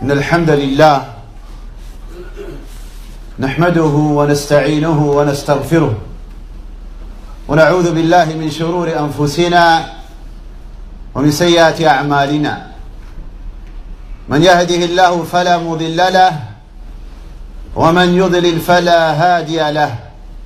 إن الحمد لله نحمده ونستعينه ونستغفره ونعوذ بالله من شرور أنفسنا ومن سيئات أعمالنا من يهده الله فلا مضل له ومن يضلل فلا هادي له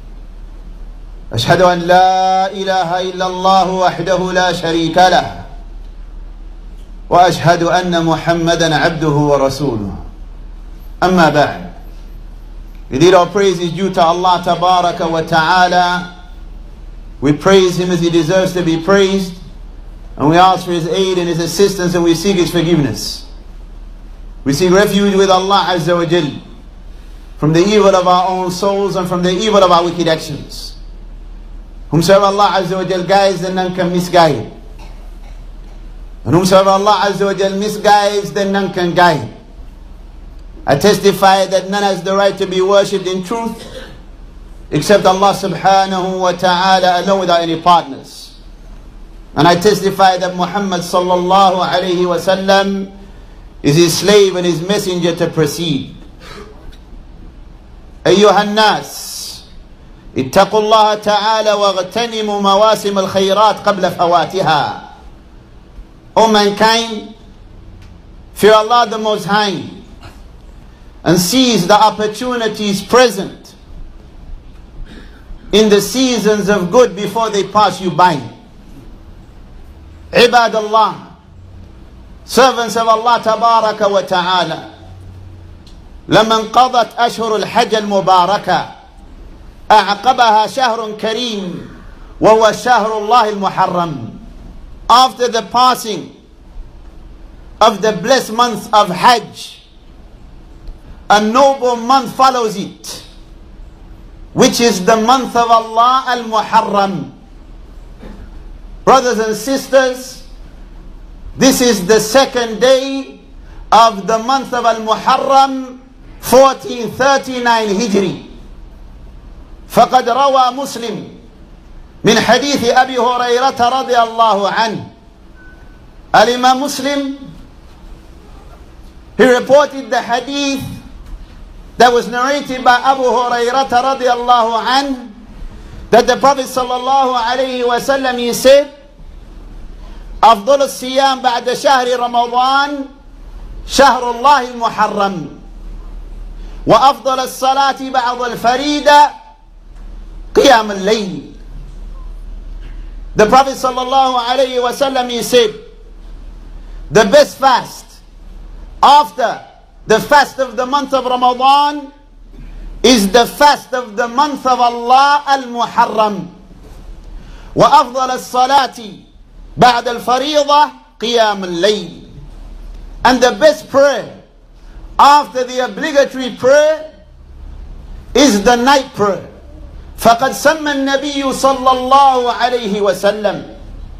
أشهد أن لا إله إلا الله وحده لا شريك له وأشهد أن محمدا عبده ورسوله أما بعد. Indeed, our praise is due to Allah Tabaraka wa Ta'ala. We praise Him as He deserves to be praised, and we ask for His aid and His assistance, and we seek His forgiveness. We seek refuge with Allah Azza wa Jal from the evil of our own souls and from the evil of our wicked actions. Whomsoever Allah Azza wa Jal guides, then none can misguide. And whomsoever Allah Azza wa Jal misguides, then none can guide. I testify that none has the right to be worshipped in truth except Allah subhanahu wa ta'ala alone without any partners. And I testify that Muhammad sallallahu alayhi wa sallam is His slave and His messenger to proceed. أيها الناس اتقوا الله تعالى واغتنموا مواسم الخيرات قبل فواتها. O mankind, fear Allah the Most High and seize the opportunities present in the seasons of good before they pass you by. Ibadallah, servants of Allah Tabaraka wa Ta'ala, لما انقضت أشهر الحج المباركة أعقبها شهر كريم وهو شهر الله المحرم. After the passing of the blessed month of Hajj, a noble month follows it, which is the month of Allah al-Muharram. Brothers and sisters, this is the second day of the month of al-Muharram 1439 Hijri. فقد روى مسلم من حديث أبي هريرة رضي الله عنه. Al-Imam Muslim, he reported the hadith that was narrated by Abu Hurairah radiallahu anhu, that the Prophet sallallahu alayhi wa sallam, he said, أفضل الصيام بعد شهر رمضان شهر الله المحرم وأفضل الصلاة بعد الفريدة قيام الليل. The Prophet sallallahu alayhi wa sallam, he said, the best fast after the fast of the month of Ramadan is the fast of the month of Allah al-Muharram. وأفضل الصلاة بعد الفريضة قيام الليل. And the best prayer after the obligatory prayer is the night prayer. فقد سمى النبي صلى الله عليه وسلم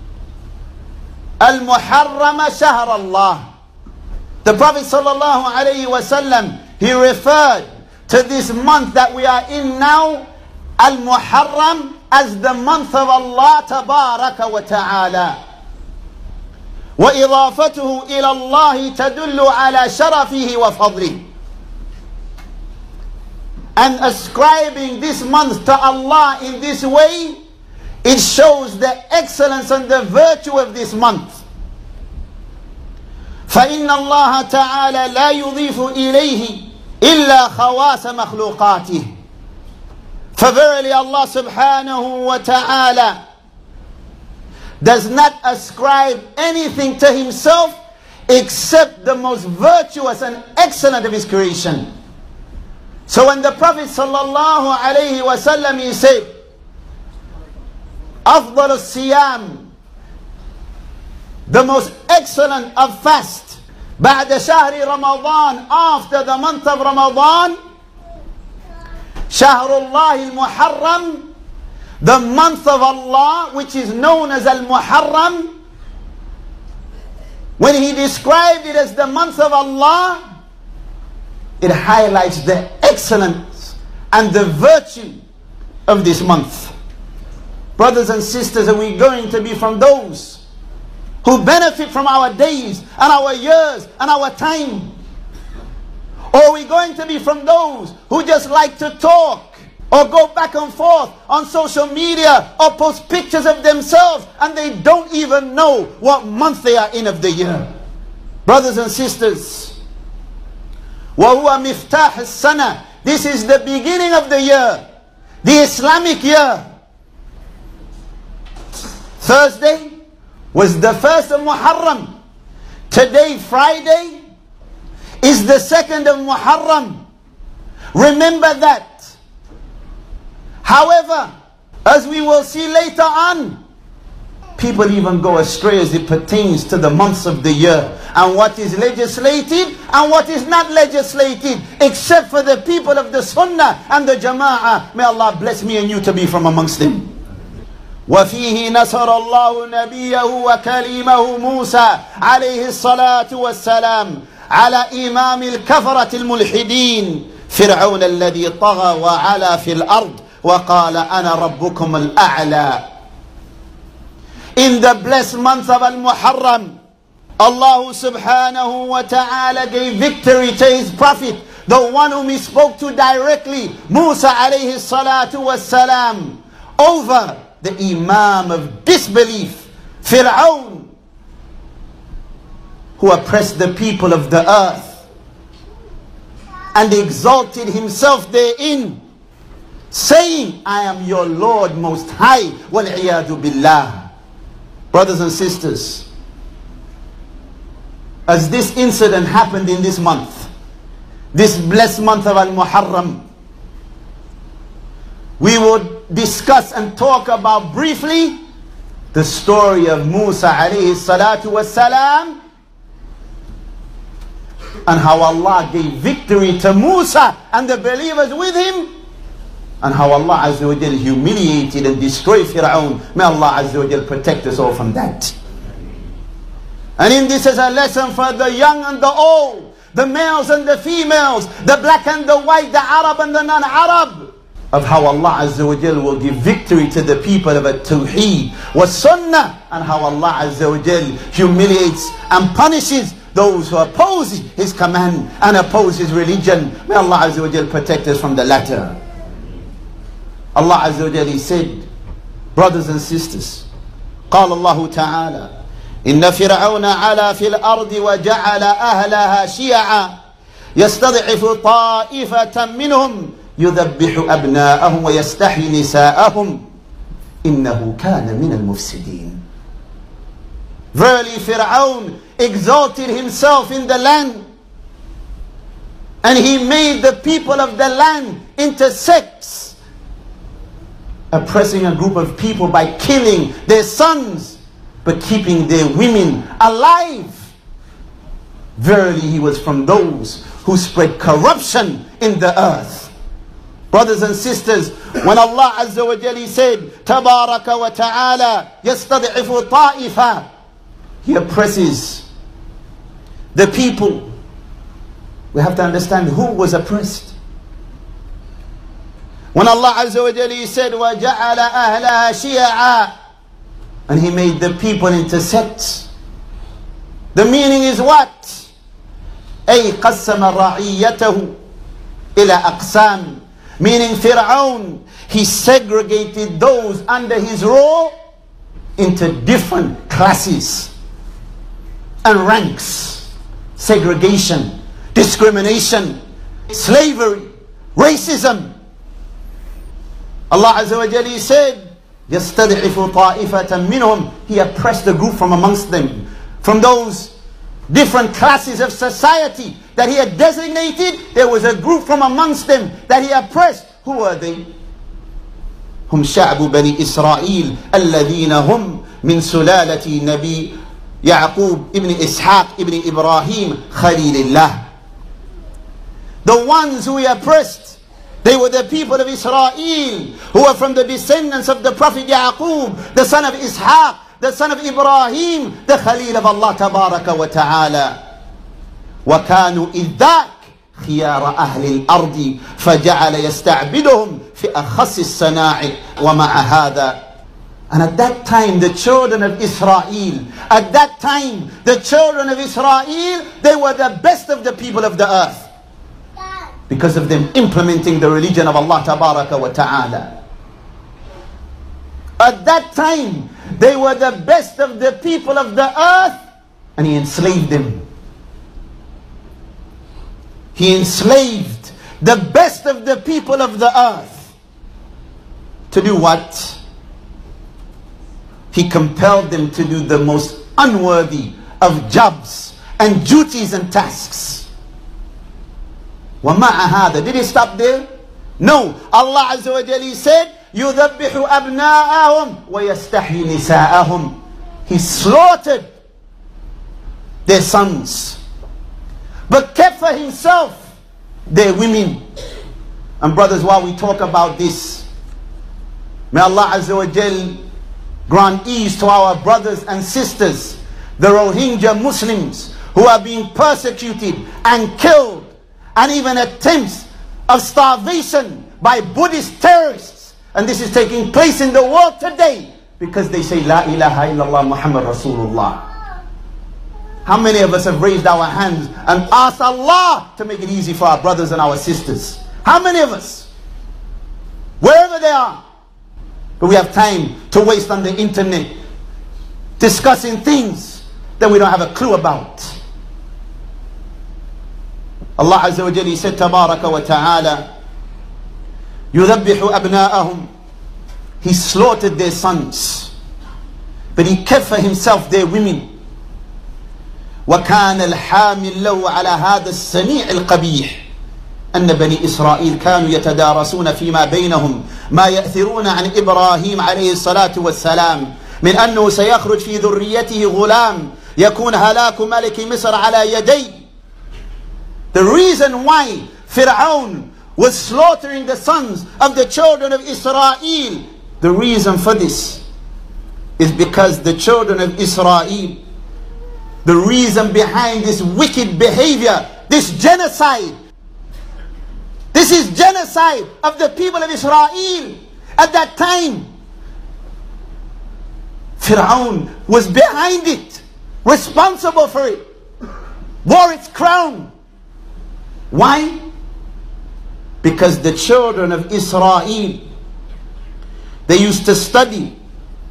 المحرم شهر الله. The Prophet sallallahu alayhi wa sallam, he referred to this month that we are in now, al-Muharram, as the month of Allah tabaraka wa ta'ala. وإضافته إلى الله تدل على شرفه وفضله. And ascribing this month to Allah in this way, it shows the excellence and the virtue of this month. فإن الله تعالى لا يضيف إليه إلا خواص مخلوقاته. For verily Allah subhanahu wa ta'ala does not ascribe anything to Himself except the most virtuous and excellent of His creation. So when the Prophet sallallahu alayhi wa sallam, he said, أفضل الصيام, the most excellent of fast, بعد شهر رمضان, after the month of Ramadan, شهر الله المحرم, the month of Allah which is known as al-Muharram. When he described it as the month of Allah, it highlights the excellence and the virtue of this month. Brothers and sisters, are we going to be from those who benefit from our days and our years and our time Or are we going to be from those who just like to talk or go back and forth on social media or post pictures of themselves and they don't even know what month they are in of the year? Brothers and sisters, وَهُوَ مِفْتَاحُ السَّنَةِ, this is the beginning of the year, the Islamic year. Thursday was the 1st of Muharram. Today, Friday, is the 2nd of Muharram. Remember that. However, as we will see later on, people even go astray as it pertains to the months of the year and what is legislated and what is not legislated, except for the people of the Sunnah and the Jama'ah. May Allah bless me and you to be from amongst them. وَفِيهِ نَصَرَ اللَّهُ نَبِيَّهُ وَكَلِيمَهُ مُوسَى عَلَيْهِ الصَّلَاةُ وَالسَّلَامُ على إمام الكفرة الملحدين فرعون الذي طغى وعلا في الأرض وقال أنا ربكم الأعلى. In the blessed month of Al-Muharram, Allah subhanahu wa ta'ala gave victory to his prophet, the one whom he spoke to directly, Musa alayhi salatu wassalam, over the imam of disbelief, Fir'aun, who oppressed the people of the earth and exalted himself therein, saying, I am your Lord most high. Wal-iyadu billah. Brothers and sisters, as this incident happened in this month, this blessed month of Al-Muharram, we would discuss and talk about briefly the story of Musa alayhi salatu wassalam, and how Allah gave victory to Musa and the believers with him, and how Allah Azza wa Jal humiliated and destroyed Fir'aun. May Allah Azza wa Jal protect us all from that. And in this is a lesson for the young and the old, the males and the females, the black and the white, the Arab and the non-Arab, of how Allah Azza wa Jal will give victory to the people of At-Tawheed wa Sunnah, and how Allah Azza wa Jal humiliates and punishes those who oppose his command and oppose his religion. May Allah Azza wa Jal protect us from the latter. Allah Azza wa Jal, he said, brothers and sisters, قال الله تعالى إن فرعون علا في الأرض وجعل أهلها شيعا يستضعف طائفة منهم يذبح أبناءهم ويستحيي نساءهم إنه كان من المفسدين. Verily, Fir'aun exalted himself in the land, and he made the people of the land into sects, oppressing a group of people by killing their sons but keeping their women alive. Verily, he was from those who spread corruption in the earth. Brothers and sisters, when Allah Azza wa Jalla said, Tabaraka wa Ta'ala, yastad'ifu ta'ifa, he oppresses the people. We have to understand who was oppressed. When Allah Azza wa Jalla said, وَجَعَلَ أَهْلَهَا شِيَعًا, and he made the people into sects, the meaning is what? أي قسم رعيته إلى أقسام, meaning Fir'aun, he segregated those under his rule into different classes and ranks. Segregation, discrimination, slavery, racism. Allah Azza wa Jalla said, يَسْتَدْعِفُ طَائِفَةً مِّنْهُمْ, he oppressed a group from amongst them, from those different classes of society that he had designated. There was a group from amongst them that he oppressed. Who are they? هم شعب بني إسرائيل الذين هم من سلالة نبي يعقوب ابن إسحاق ابن إبراهيم خليل الله. The ones who he oppressed, they were the people of Israel, who were from the descendants of the Prophet Yaqub, the son of Ishaq, the son of Ibrahim, the Khalil of Allah Tabaraka wa Ta'ala. وَكَانُوا إِذْ ذَاكَ خِيَارَ أَهْلِ الْأَرْضِ فَجَعَلَ يَسْتَعْبِدُهُمْ فِي أَخَصِّ الصَّنَاعِ وَمَعَ هَذَا. And at that time, the children of Israel, at that time, the children of Israel, they were the best of the people of the earth. because of them implementing the religion of Allah Tabaraka wa Ta'ala. At that time, they were the best of the people of the earth, and He enslaved them. He enslaved the best of the people of the earth. To do what? He compelled them to do the most unworthy of jobs and duties and tasks. وَمَعَ هَذَا, did He stop there? No. Allah Azza wa Jalla said, يُذَبِّحُ أَبْنَاءَهُمْ وَيَسْتَحْيِي نِسَاءَهُمْ. He slaughtered their sons, but kept for Himself their women. And brothers, while we talk about this, may Allah Azza wa Jalla grant ease to our brothers and sisters, the Rohingya Muslims, who are being persecuted and killed, and even attempts of starvation by Buddhist terrorists. And this is taking place in the world today because they say La ilaha illallah Muhammad Rasulullah. How many of us have raised our hands and asked Allah to make it easy for our brothers and our sisters? How many of us? Wherever they are. But we have time to waste on the internet discussing things that we don't have a clue about. Allah Azza wa Jalla said, Tabaraka wa Ta'ala, يُذَبِّحُ أَبْنَاءَهُمْ. He slaughtered their sons, but He kept for Himself their women. وَكَانَ الْحَامِلُ لَهُ عَلَى هَذَا السَّنِيعِ الْقَبِيحِ أن بني إسرائيل كانوا يتدارسون فيما بينهم ما يأثرون عن إبراهيم عليه الصلاة والسلام من أنه سيخرج في ذريته غلام يكون هلاك ملك مصر على يديه. The reason why Fir'aun was slaughtering the sons of the children of Israel, the reason for this is because the children of Israel, the reason behind this wicked behavior, this genocide, this is genocide of the people of Israel. At that time, Fir'aun was behind it, responsible for it, wore its crown. Why? Because the children of Israel, they used to study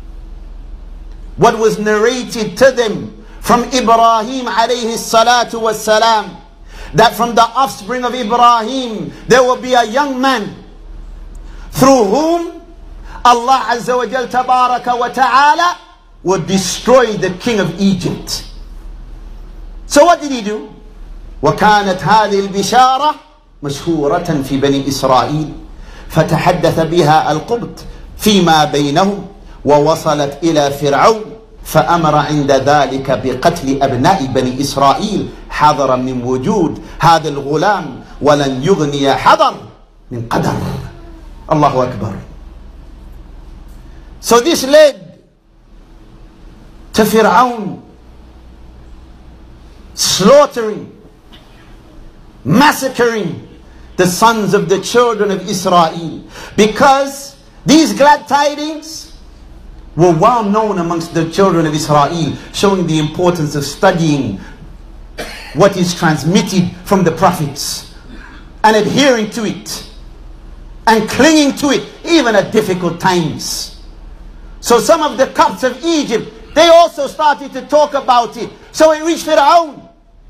what was narrated to them from Ibrahim alayhi salatu was salam, that from the offspring of Ibrahim there will be a young man through whom Allah Azza wa Jal Tabaraka wa Ta'ala would destroy the king of Egypt. So what did He do? وكانت هذه البشارة مشهورة في بني إسرائيل فتحدث بها القبط فيما بينهم ووصلت إلى فرعون فأمر عند ذلك بقتل أبناء بني إسرائيل حذرا من وجود هذا الغلام ولن يغني حذر من قدر. Allahu Akbar. So this led to Fir'aun slaughtering, massacring the sons of the children of Israel, because these glad tidings were well known amongst the children of Israel, showing the importance of studying what is transmitted from the prophets and adhering to it and clinging to it even at difficult times. So some of the Copts of Egypt, they also started to talk about it. So it reached Fir'aun.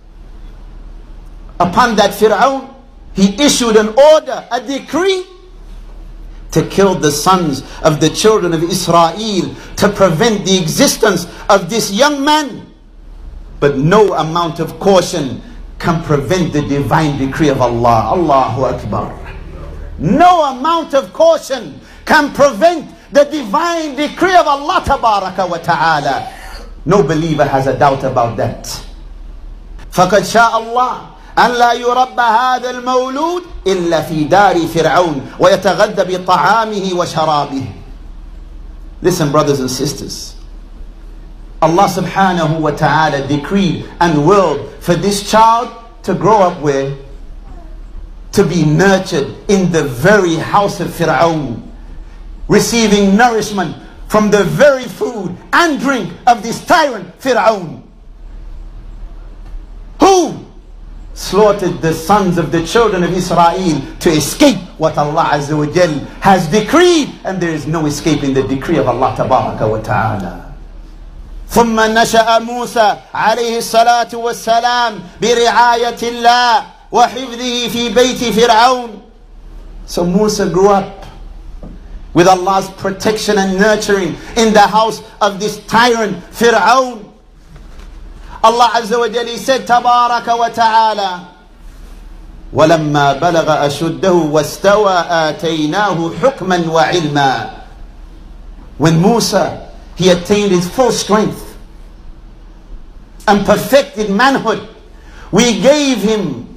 Upon that, Fir'aun, he issued an order, a decree, to kill the sons of the children of Israel to prevent the existence of this young man. But no amount of caution can prevent the divine decree of Allah. Allahu Akbar. No amount of caution can prevent the divine decree of Allah Tabaraka wa Ta'ala. No believer has a doubt about that. فَقَدْ شَاءَ اللَّهُ أن لا يربى هذا المولود إلا في دار فرعون ويتغذى بطعامه وشرابه. Listen, brothers and sisters, Allah subhanahu wa ta'ala decreed and willed for this child to grow up where? To be nurtured in the very house of Fir'aun, receiving nourishment from the very food and drink of this tyrant Fir'aun. Who slaughtered the sons of the children of Israel to escape what Allah Azza wa Jal has decreed, and there is no escaping the decree of Allah Tabaraka wa Ta'ala. ثم نشأ موسى عليه الصلاة والسلام برعاية الله وحفظه في بيت فرعون. So Musa grew up with Allah's protection and nurturing in the house of this tyrant Fir'aun. Allah Azza wa Jalla said, Tabaraka wa Ta'ala, وَلَمَّا بَلَغَ أَشُدَّهُ وَاسْتَوَى آتَيْنَاهُ حُكْمًا وَعِلْمًا. When Musa, he attained his full strength and perfected manhood, we gave him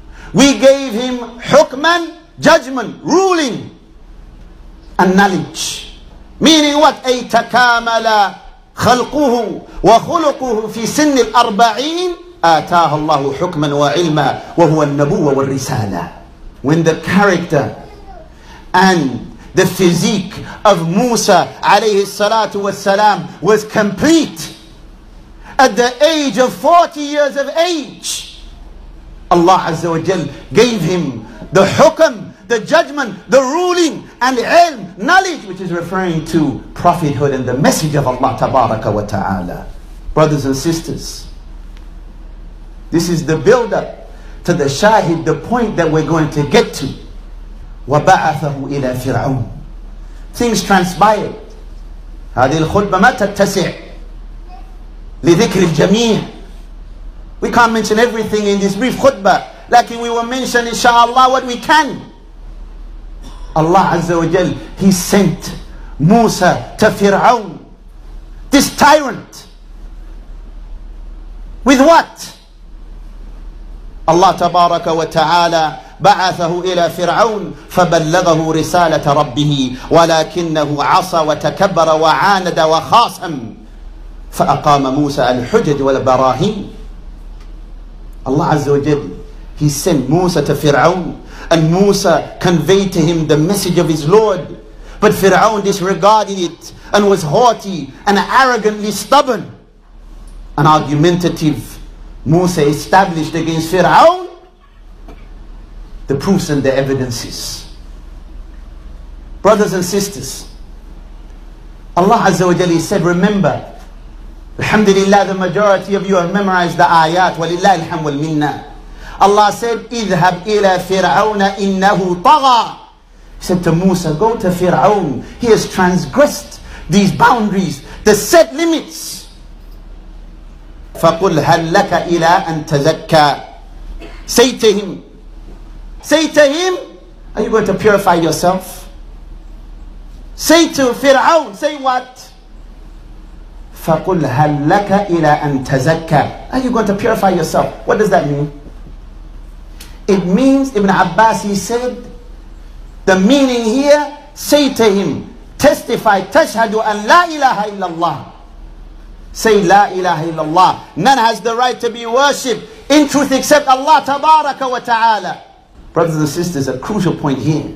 hukman, judgment, ruling, and knowledge. Meaning what? أي تكامل خلقه وخلقه في سن الأربعين آتاه الله حكما وعلما وهو النبوة والرسالة. When the character and the physique of Musa alayhi salatu wassalam was complete at the age of 40 years of age, Allah Azza wa Jal gave him the hukm, the judgment, the ruling, and ilm, knowledge, which is referring to prophethood and the message of Allah Tabaraka wa Ta'ala. Brothers and sisters, this is the build-up to the shahid, the point that we're going to get to. وَبَعَثَهُ إِلَى فِرْعَوْنَ. Things transpired. هذه الخطبة ما تتسع لذكر الجميع. We can't mention everything in this brief khutbah, لكن we will mention inshallah what we can. Allah Azza wa Jal, He sent Musa to Fir'aun, this tyrant. With what? Allah Tabaraka wa Ta'ala بعثه إلى فرعون فبلغه رسالة ربه ولكنه عصى وتكبر وعاند وخاصم فأقام موسى الحجج والبراهين. Allah Azza wa Jal, He sent Musa to Fir'aun, and Musa conveyed to him the message of his Lord. But Fir'aun disregarded it and was haughty and arrogantly stubborn and argumentative. Musa established against Fir'aun the proofs and the evidences. Brothers and sisters, Allah Azza wa Jalla said, remember, alhamdulillah, the majority of you have memorized the ayat, walillah alhamd wal minna. Allah said, idhab ila fir'auna innahu tagha. He said to Musa, go to Fir'aun, he has transgressed these boundaries, the set limits. فَقُلْ هَلْ لَكَ إِلَىٰ أَن تَزَكَّى. Say to him, are you going to purify yourself? Say to Fir'aun, say what? فَقُلْ هَلْ لَكَ إِلَىٰ أَن تَزَكَّى. Are you going to purify yourself? What does that mean? It means, Ibn Abbas, he said, the meaning here, say to him, testify, tashhadu an la ilaha illallah. Say la ilaha illallah. None has the right to be worshipped in truth except Allah Tabaraka wa Ta'ala. Brothers and sisters, a crucial point here.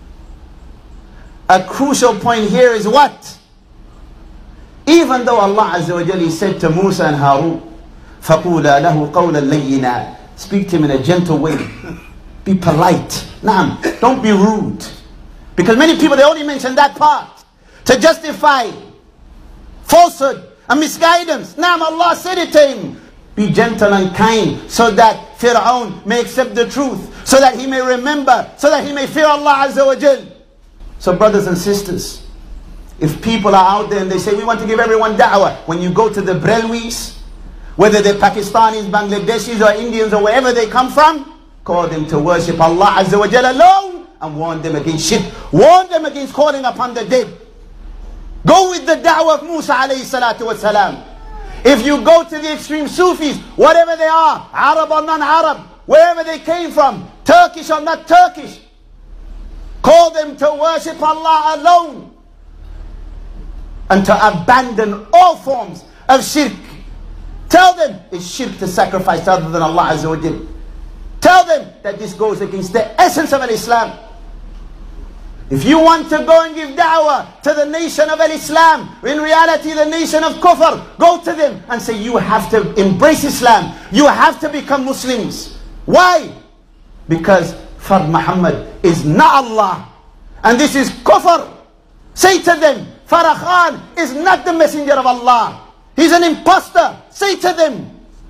A crucial point here is what? Even though Allah Azza wa Jalla said to Musa and Harun, فَقُولَا لَهُ قَوْلًا لَيِّنًا. Speak to him in a gentle way. Be polite. Naam, don't be rude. Because many people, they only mention that part to justify falsehood and misguidance. Naam, Allah said it to him. Be gentle and kind so that Fir'aun may accept the truth, so that he may remember, so that he may fear Allah Azza wa Jal. So brothers and sisters, if people are out there and they say, we want to give everyone da'wah, when you go to the Brelwis, whether they're Pakistanis, Bangladeshis or Indians or wherever they come from, call them to worship Allah Azza wa Jal alone and warn them against shirk. Warn them against calling upon the dead. Go with the da'wah of Musa alayhi salatu wa salam. If you go to the extreme Sufis, whatever they are, Arab or non-Arab, wherever they came from, Turkish or not Turkish, call them to worship Allah alone and to abandon all forms of shirk. Tell them it's shirk to sacrifice other than Allah Azza wa Jal. Tell them that this goes against the essence of Islam. If you want to go and give da'wah to the nation of Islam, in reality the nation of Kufr, go to them and say you have to embrace Islam. You have to become Muslims. Why? Because Fard Muhammad is not Allah. And this is kufr. Say to them, Farah Khan is not the messenger of Allah. He's an imposter. Say to them.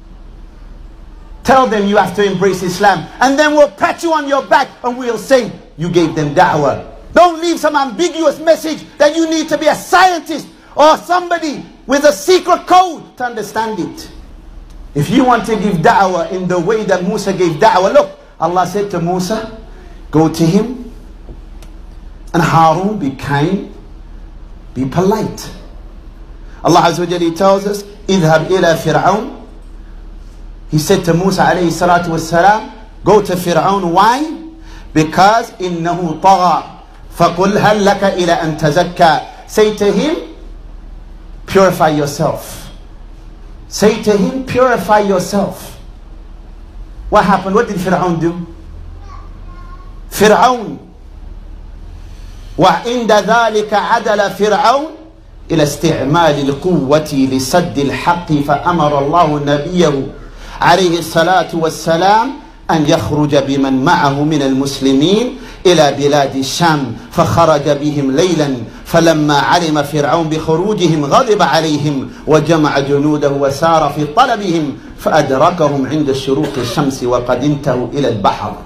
Tell them you have to embrace Islam. And then we'll pat you on your back and we'll say you gave them da'wah. Don't leave some ambiguous message that you need to be a scientist or somebody with a secret code to understand it. If you want to give da'wah in the way that Musa gave da'wah, look, Allah said to Musa, go to him, and Harun, be kind, be polite. Allah Azza wa Jalla tells us, idhab ila Fir'aun. He said to Musa alayhi salatu wassalam, go to Fir'aun. Why? Because innahu tagha. فَقُلْ هَلْ لَكَ إِلَىٰ أَن تَزَكَّى. Say to him, purify yourself. Say to him, purify yourself. What happened? What did Fir'aun do? Fir'aun. وَعِنْدَ ذَلِكَ عَدَلَ فِرْعَوْنَ إِلَى اسْتِعْمَالِ الْقُوَّةِ لِسَدِّ الْحَقِّ فَأَمَرَ اللَّهُ نَبِيَّهُ عليه الصلاة والسلام أن يخرج بمن معه من المسلمين إلى بلاد الشام فخرج بهم ليلا فلما علم فرعون بخروجهم غضب عليهم وجمع جنوده وسار في طلبهم فأدركهم عند شروق الشمس وقد انتهوا إلى البحر.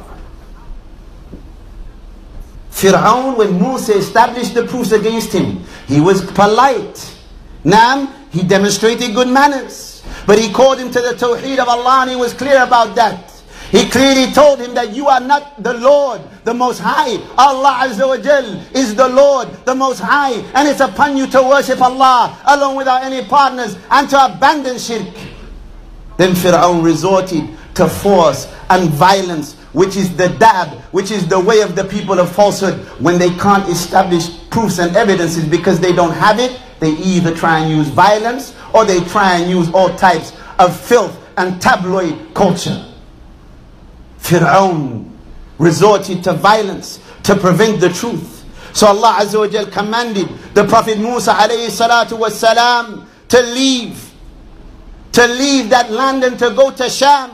Fir'aun, when Musa established the proofs against him, he was polite. Nam, he demonstrated good manners. But he called him to the Tawheed of Allah and he was clear about that. He clearly told him that you are not the Lord, the Most High. Allah Azza wa Jal is the Lord, the Most High. And it's upon you to worship Allah alone without any partners and to abandon shirk. Then Fir'aun resorted to force and violence, which is the dab, which is the way of the people of falsehood. When they can't establish proofs and evidences because they don't have it, they either try and use violence or they try and use all types of filth and tabloid culture. Fir'aun resorted to violence to prevent the truth. So Allah Azza wa Jal commanded the Prophet Musa alayhi salatu was salam to leave that land and to go to Sham.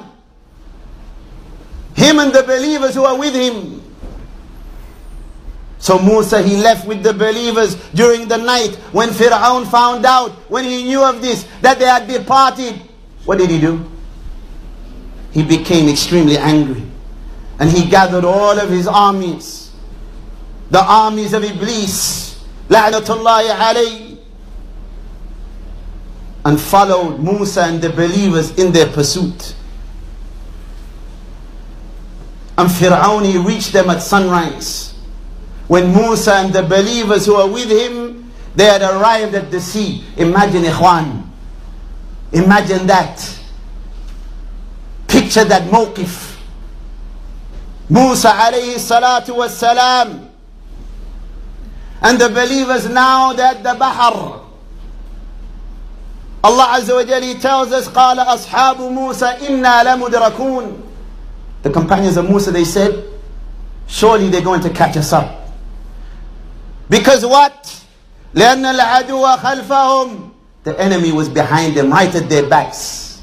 Him and the believers who are with him. So Musa, he left with the believers during the night. When Fir'aun found out, when he knew of this, that they had departed, what did he do? He became extremely angry. And he gathered all of his armies. The armies of Iblis, la'natullahi alayhi, and followed Musa and the believers in their pursuit. And Fir'aun, he reached them at sunrise. When Musa and the believers who are with him, they had arrived at the sea. Imagine, ikhwan. Imagine that. Picture that mawqif. Musa alayhi salatu was salam and the believers now that the Bahar. Allah Azza wa Jalla tells us, قال أصحاب موسى إنا لمدركون. The companions of Musa, they said, surely they're going to catch us up. Because what? لأن العدو خلفهم. The enemy was behind them, right at their backs.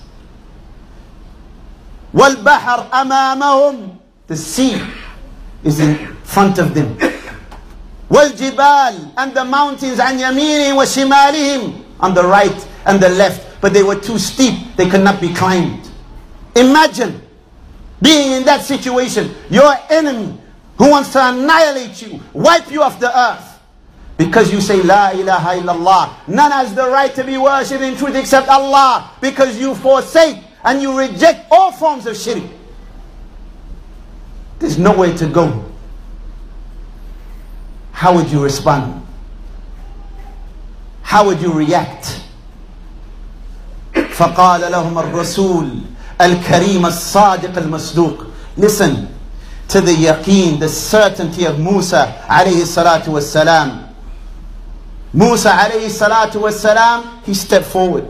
والبحر أمامهم. The sea is in front of them. والجبال, and the mountains عن يمينهم وشمالهم, on the right and the left, but they were too steep, they could not be climbed. Imagine being in that situation. Your enemy who wants to annihilate you, wipe you off the earth, because you say La ilaha illallah. None has the right to be worshipped in truth except Allah, because you forsake and you reject all forms of shirk. There's nowhere to go. How would you respond? How would you react? فقال لهم الرسول الكريم الصادق المصدوق. Listen to the yaqeen, the certainty of Musa alayhi salatu wassalam. Musa alayhi salatu wassalam, he stepped forward.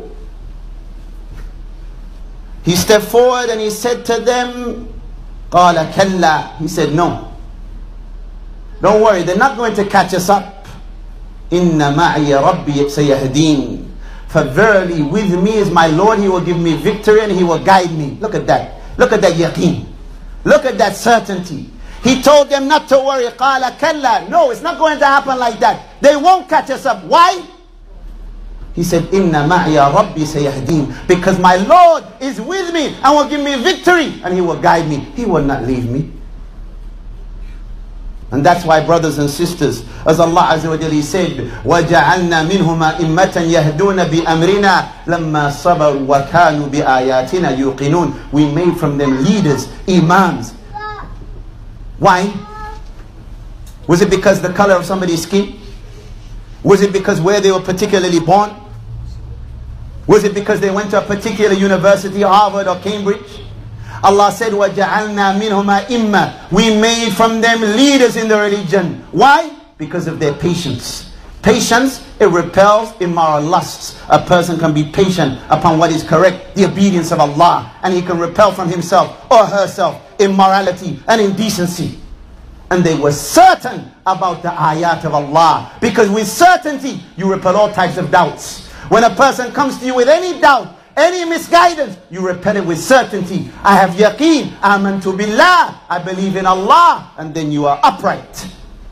He stepped forward and he said to them, قال كلا. He said, no. Don't worry, they're not going to catch us up. إن معي ربي سيهدين. For verily with me is my Lord, He will give me victory and He will guide me. Look at that. Look at that yaqeen. Look at that certainty. He told them not to worry. قَالَ كَلَّا. No, it's not going to happen like that. They won't catch us up. Why? He said, إِنَّ مَعِيَ رَبِّي سَيَهْدِينَ. Because my Lord is with me and will give me victory. And He will guide me. He will not leave me. And that's why, brothers and sisters, as Allah Azza wa Jalla said, وَجَعَلْنَا مِنْهُمَا إِمَّةً يَهْدُونَ بِأَمْرِنَا لَمَّا صَبَرُوا وَكَانُوا بِآيَاتِنَا يُوقِنُونَ. We made from them leaders, imams. Why? Was it because the color of somebody's skin? Was it because where they were particularly born? Was it because they went to a particular university, Harvard or Cambridge? Allah said, وَجَعَلْنَا مِنْهُمَا إِمَّةً. We made from them leaders in the religion. Why? Because of their patience. Patience, it repels immoral lusts. A person can be patient upon what is correct, the obedience of Allah, and he can repel from himself or herself immorality and indecency. And they were certain about the ayat of Allah, because with certainty you repel all types of doubts. When a person comes to you with any doubt, any misguidance, you repel it with certainty. I have yaqeen, amantu billah, I believe in Allah, and then you are upright.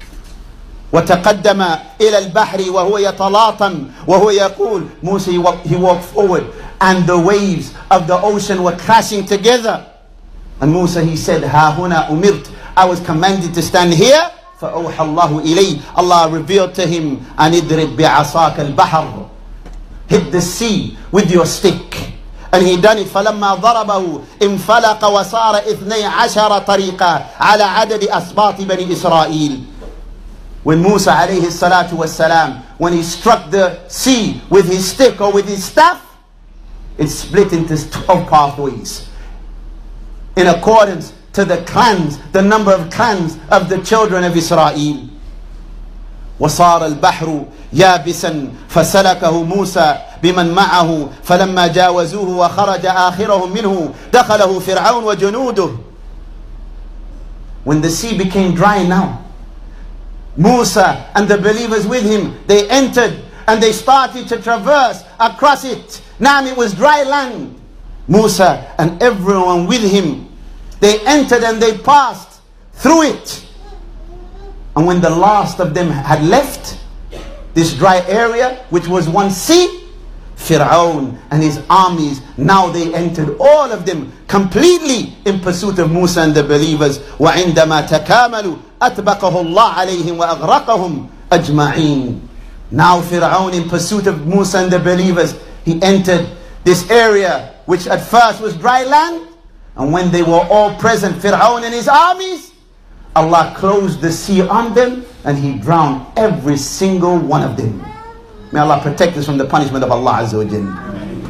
وتقدم إلى البحر وهو يتلاطم وهو يقول. Musa, he walked forward, and the waves of the ocean were crashing together. And Musa, he said, ها هنا أمرت. I was commanded to stand here. فأوحى الله إليه. Allah revealed to him, أن اضرب بعصاك البحر. Hit the sea with your stick. And he done it. فلما ضربه انفلق وصار 12 طريقا على عدد أسباط بني إسرائيل. When Musa alayhi salatu was salam, when he struck the sea with his stick or with his staff, it split into 12 pathways in accordance to the clans, the number of clans of the children of Israel. وصار البحر يابسا فسلكه موسى بمن معه فلما جاوزوه وخرج آخرهم منه دخله فرعون وجنوده. When the sea became dry now, Musa and the believers with him, they entered and they started to traverse across it. Now it was dry land. Musa and everyone with him, they entered and they passed through it. And when the last of them had left this dry area, which was one sea, Fir'aun and his armies, now they entered, all of them, completely in pursuit of Musa and the believers. وَعِنْدَمَا تَكَامَلُوا أَتْبَقَهُ اللَّهُ عَلَيْهِمْ وَأَغْرَقَهُمْ أَجْمَعِينَ. Now Fir'aun, in pursuit of Musa and the believers, he entered this area which at first was dry land. And when they were all present, Fir'aun and his armies, Allah closed the sea on them and He drowned every single one of them. May Allah protect us from the punishment of Allah Azza wa Jalla.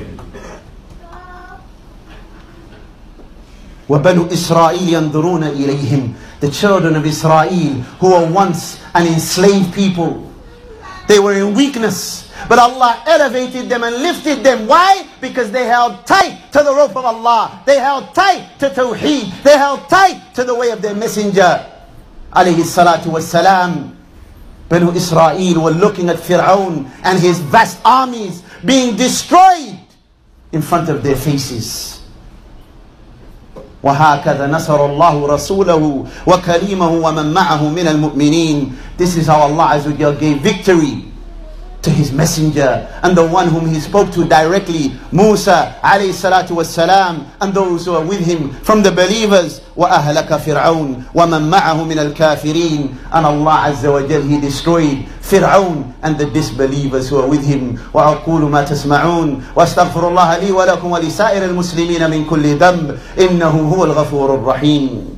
وَبَنُوا إِسْرَائِيلِ يَنْظُرُونَ إِلَيْهِمْ. The children of Israel, who were once an enslaved people, they were in weakness, but Allah elevated them and lifted them. Why? Because they held tight to the rope of Allah. They held tight to Tawheed. They held tight to the way of their messenger alayhi salatu wassalam. Banu Israel were looking at Fir'aun and his vast armies being destroyed in front of their faces. وَهَكَذَا نَصَرَ اللَّهُ رَسُولَهُ وَكَلِيمَهُ وَمَنْ مَعَهُ مِنَ الْمُؤْمِنِينَ. This is how Allah Azza wa Jalla gave victory to His messenger and the one whom He spoke to directly, Musa alayhi salatu wassalam, and those who are with him from the believers. وَأَهْلَكَ فِرْعَوْنَ وَمَنْ مَعَهُ مِنَ الْكَافِرِينَ. And Allah Azza wa Jalla, He destroyed Fir'aun and the disbelievers who are with him. وَأَقُولُ مَا تَسْمَعُونَ وَأَسْتَغْفِرُ اللَّهَ لِي وَلَكُمْ وَلِسَائِرِ الْمُسْلِمِينَ مِنْ كُلِّ ذَنْبٍ إِنَّهُ هُوَ الْغَفُورُ الرَّحِيمُ.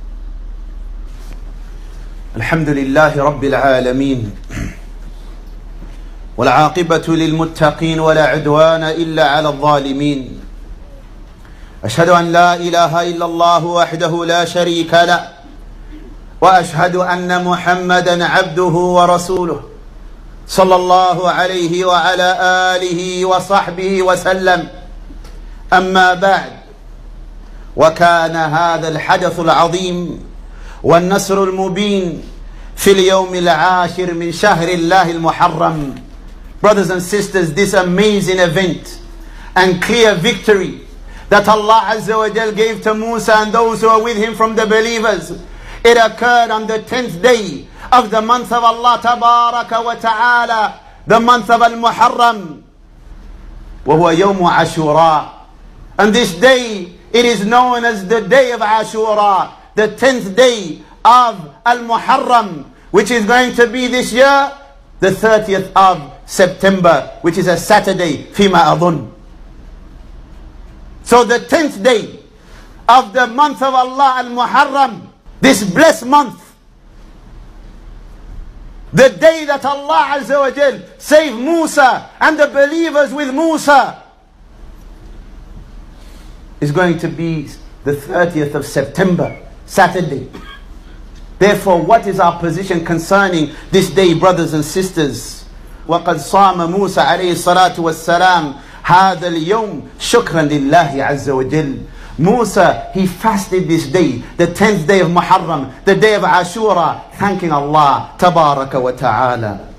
الحمد لله رب العالمين والعاقبة للمتقين ولا عدوان إلا على الظالمين. أشهد أن لا إله إلا الله وحده لا شريك له وأشهد أن محمدا عبده ورسوله صلى الله عليه وعلى آله وصحبه وسلم. أما بعد، وكان هذا الحدث العظيم والنصر المبين في اليوم العاشر من شهر الله المحرم. Brothers and sisters, this amazing event and clear victory that Allah Azza wa Jal gave to Musa and those who are with him from the believers, it occurred on the 10th day of the month of Allah Tabaraka wa Ta'ala, the month of Al-Muharram, وهو يوم عاشوراء. And this day, it is known as the day of Ashura, the 10th day of Al-Muharram, which is going to be this year the 30th of September, which is a Saturday, فيما أظن. So the 10th day of the month of Allah Al-Muharram, this blessed month, the day that Allah Azza wa Jal saved Musa and the believers with Musa, is going to be the 30th of September, Saturday. Therefore, what is our position concerning this day, brothers and sisters? وَقَدْ صَامَ مُوسَى عَلَيْهِ الصَّلَاةُ وَالسَّلَامُ هَذَا الْيَوْمِ شُكْرًا لِلَّهِ عَزَّ وَجَلَّ. Musa, he fasted this day, the 10th day of Muharram, the day of Ashura, thanking Allah Tabaraka wa Ta'ala.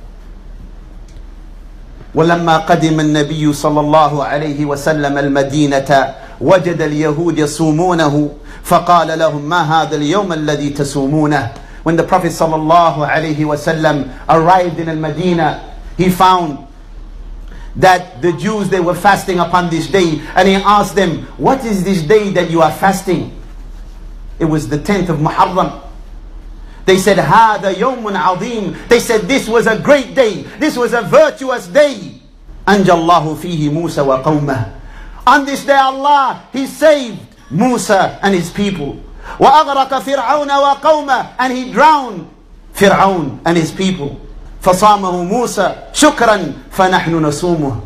ولما قدم النبي صلى الله عليه وسلم المدينة وجد اليهود يصومونه فقال لهم ما هذا اليوم الذي تصومونه. When the Prophet صلى الله عليه وسلم arrived in Al-Madinah, he found that the Jews, they were fasting upon this day, and he asked them, what is this day that you are fasting? It was the 10th of Muharram. They said, هذا يوم عظيم. They said, this was a great day, this was a virtuous day. أنجى الله فيه موسى وقومه. On this day Allah, He saved Musa and his people. وأغرق فرعون وقومه. And He drowned Fir'aun and his people. فصامه موسى شكرا فنحن نصومه.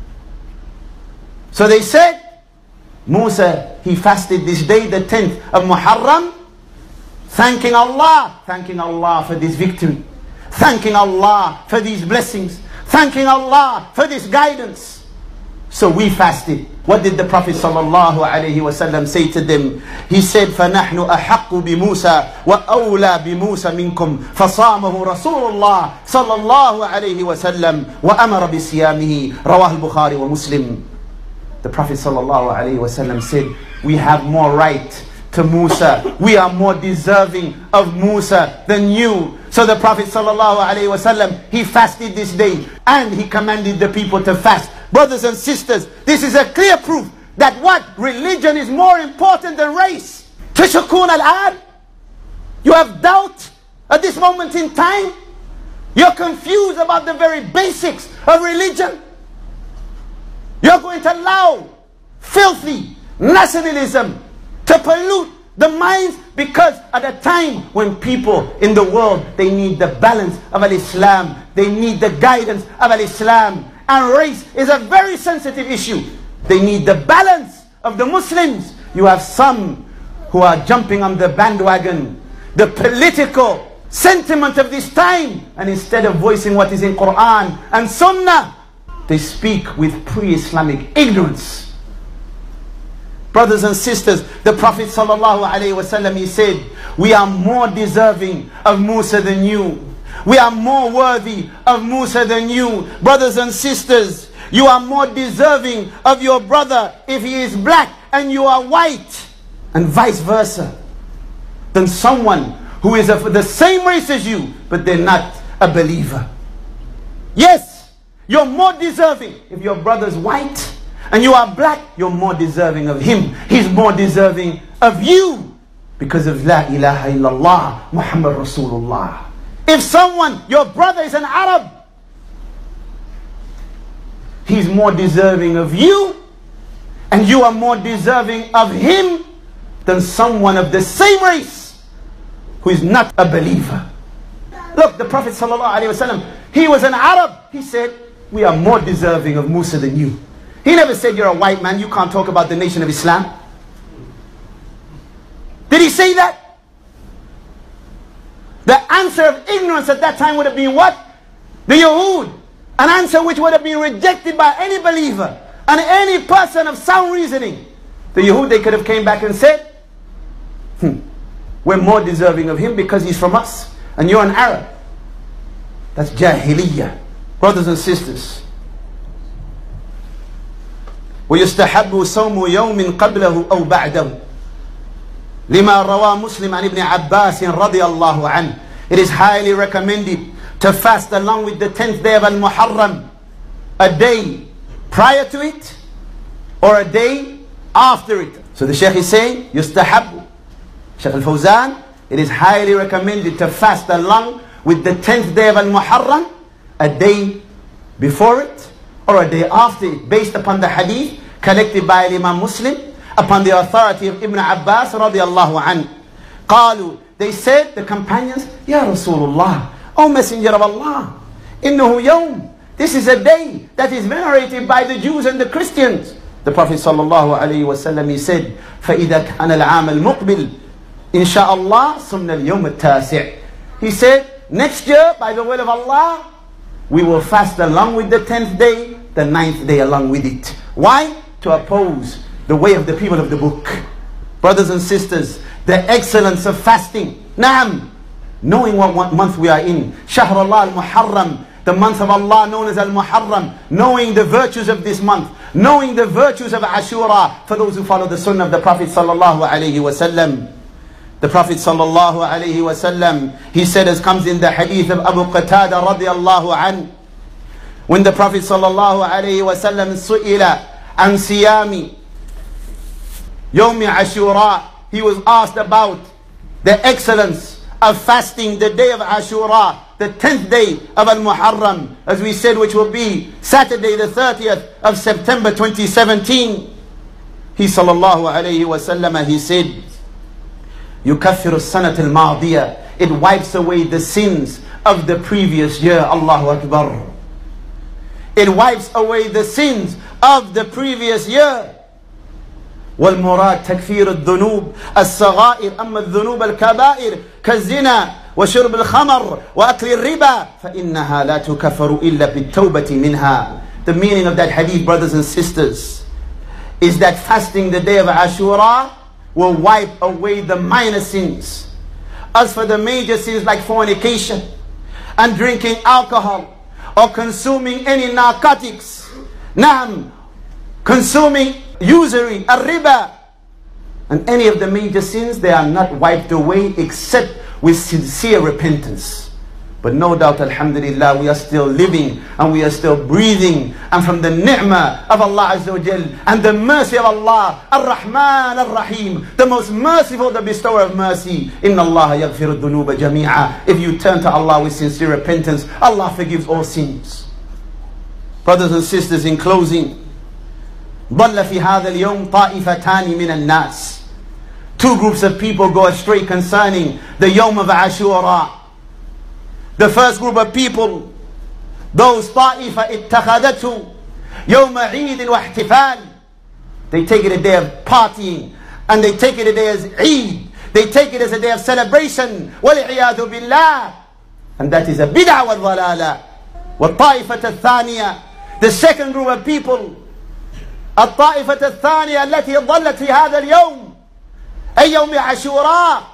So they said, Musa, he fasted this day, the 10th of Muharram, thanking Allah for this victory, thanking Allah for these blessings, thanking Allah for this guidance. So we fasted. What did the Prophet sallallahu alaihi wasallam say to them? He said, فَنَحْنُ أَحَقُّ بِمُوسَى وَأَوْلَى بِمُوسَى مِنْكُمْ فَصَامَهُ رَسُولُ اللَّهِ صلى الله عليه وسلم وَأَمَرَ بِصِيَامِهِ رواه البخاري ومسلم. The Prophet sallallahu alaihi wasallam said, we have more right to Musa, we are more deserving of Musa than you. So the Prophet sallallahu alaihi wasallam, he fasted this day and he commanded the people to fast. Brothers and sisters, this is a clear proof that what? Religion is more important than race. تشكون الآن? You have doubt at this moment in time? You're confused about the very basics of religion? You're going to allow filthy nationalism to pollute the minds, because at a time when people in the world, they need the balance of Al-Islam, they need the guidance of Al-Islam, and race is a very sensitive issue. They need the balance of the Muslims. You have some who are jumping on the bandwagon, the political sentiment of this time, and instead of voicing what is in Quran and Sunnah, they speak with pre-Islamic ignorance. Brothers and sisters, the Prophet sallallahu alaihi wasallam, he said, we are more deserving of Musa than you. We are more worthy of Musa than you. Brothers and sisters, you are more deserving of your brother if he is black and you are white, and vice versa, than someone who is of the same race as you, but they're not a believer. Yes, you're more deserving. If your brother's white and you are black, you're more deserving of him. He's more deserving of you because of La ilaha illallah Muhammad Rasulullah. If someone, your brother is an Arab, he's more deserving of you, and you are more deserving of him than someone of the same race who is not a believer. Look, the Prophet sallallahu alaihi wasallam, he was an Arab. He said, we are more deserving of Musa than you. He never said, you're a white man, you can't talk about the nation of Islam. Did he say that? The answer of ignorance at that time would have been what? The Yahud. An answer which would have been rejected by any believer and any person of sound reasoning. The Yahud, they could have came back and said, we're more deserving of him because he's from us and you're an Arab. That's Jahiliyyah. Brothers and sisters, ويستحب صوم يوم قبله أو بعده لما روى مسلم عن ابن عباس رضي الله عنه. It is highly recommended to fast along with the 10th day of Al-Muharram, a day prior to it or a day after it. So the Shaykh is saying, يستحب, Shaykh Al-Fawzan, it is highly recommended to fast along with the 10th day of Al-Muharram, a day before it or a day after it, based upon the hadith collected by Imam Muslim upon the authority of Ibn Abbas radiallahu anhu. قالوا, they said, the companions, Ya Rasulullah, O Messenger of Allah, innahu yawm, this is a day that is venerated by the Jews and the Christians. The Prophet sallallahu alayhi wa sallam, he said, فَإِذَا كَانَ الْعَامَ الْمُقْبِلِ إِنْ شَاءَ اللَّهِ صُمْنَا الْيَوْمَ التَّاسِعِ. He said, next year, by the will of Allah, we will fast along with the 10th day, the 9th day along with it. Why? To oppose the way of the people of the book. Brothers and sisters, the excellence of fasting. Naam, knowing what month we are in. Shahr Allah al-Muharram, the month of Allah known as al-Muharram. Knowing the virtues of this month. Knowing the virtues of Ashura for those who follow the sunnah of the Prophet sallallahu alayhi wa sallam. The Prophet sallallahu alayhi wa sallam, he said, as comes in the hadith of Abu Qatada radiallahu anhu, when the Prophet sallallahu alayhi wa sallam su'ila an siyami Yawmi Ashura, he was asked about the excellence of fasting the day of Ashura, the 10th day of Al-Muharram, as we said, which will be Saturday the 30th of September 2017. He sallallahu alayhi wa sallam, he said, يُكَفِّرُ السَّنَةِ الْمَاضِيَةِ, it wipes away the sins of the previous year. Allahu Akbar. It wipes away the sins of the previous year. والمراد تكفير الذنوب الصغائر أما الذنوب الكبائر كالزنا وشرب الخمر وأكل الربا فإنها لا تكفر إلا بالتوبة منها. The meaning of that hadith, brothers and sisters, is that fasting the day of Ashura will wipe away the minor sins. As for the major sins like fornication and drinking alcohol or consuming any narcotics, consuming usury, riba, and any of the major sins, they are not wiped away except with sincere repentance. But no doubt, alhamdulillah, we are still living and we are still breathing, and from the ni'mah of Allah Azza wa Jal and the mercy of Allah, Ar-Rahman Ar-Rahim, the most merciful, the bestower of mercy. Inna Allah yaghfiru dhunuba jami'a. If you turn to Allah with sincere repentance, Allah forgives all sins. Brothers and sisters, in closing, ضل في هذا اليوم طائفتان من الناس. Two groups of people go astray concerning the Yawm of Ashura. The first group of people, those طائفة اتخذته يوم عيد واحتفال. They take it a day of partying, and they take it a day as Eid. They take it as a day of celebration. وَالْعِيَاذُ بِاللَّهِ. And that is a bid'ah وَالضَّلَالَةِ. وَالطَّائِفَةَ الثَّانِيَةِ, the second group of people, الطائفة الثانية التي ضلت في هذا اليوم أي يوم عاشوراء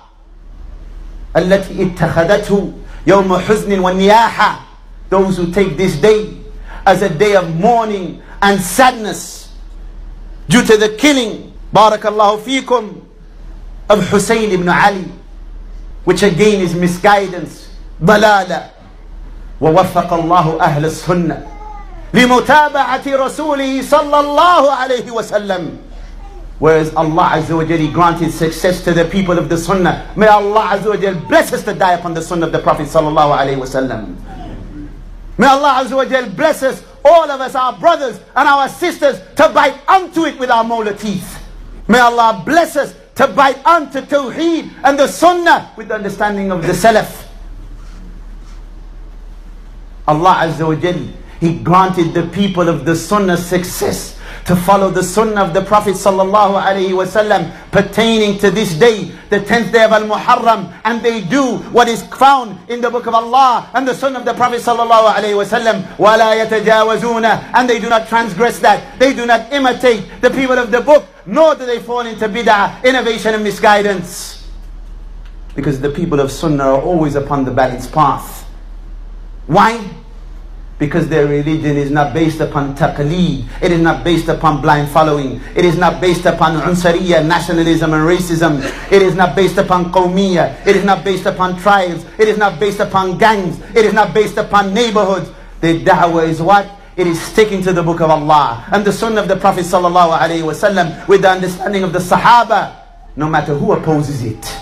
التي اتخذته يوم حزن والنياحة. Those who take this day as a day of mourning and sadness due to the killing, barakallahu fikum, of Hussein ibn Ali, which again is misguidance, ضلالة. ووفق الله أهل السنة لمتابعة رسوله صلى الله عليه وسلم. Whereas Allah Azza wa Jalla granted success to the people of the Sunnah. May Allah Azza wa Jalla bless us to die upon the Sunnah of the Prophet sallallahu alaihi wasallam. May Allah Azza wa Jalla bless us, all of us, our brothers and our sisters, to bite onto it with our molar teeth. May Allah bless us to bite onto Tawheed and the Sunnah with the understanding of the Salaf. Allah Azza wa Jalla, He granted the people of the Sunnah success to follow the Sunnah of the Prophet sallallahu alaihi wasallam pertaining to this day, the 10th day of Al-Muharram, and they do what is found in the book of Allah and the Sunnah of the Prophet sallallahu alaihi wasallam. وَلَا يَتَجَاوَزُونَ, and they do not transgress that. They do not imitate the people of the book, nor do they fall into bid'ah, innovation and misguidance. Because the people of Sunnah are always upon the balanced path. Why? Because their religion is not based upon taqleed. It is not based upon blind following. It is not based upon unsariya, nationalism and racism. It is not based upon qawmiya. It is not based upon tribes. It is not based upon gangs. It is not based upon neighborhoods. The da'wah is what? It is sticking to the book of Allah and the sunnah of the Prophet sallallahu alaihi wasallam with the understanding of the Sahaba, no matter who opposes it.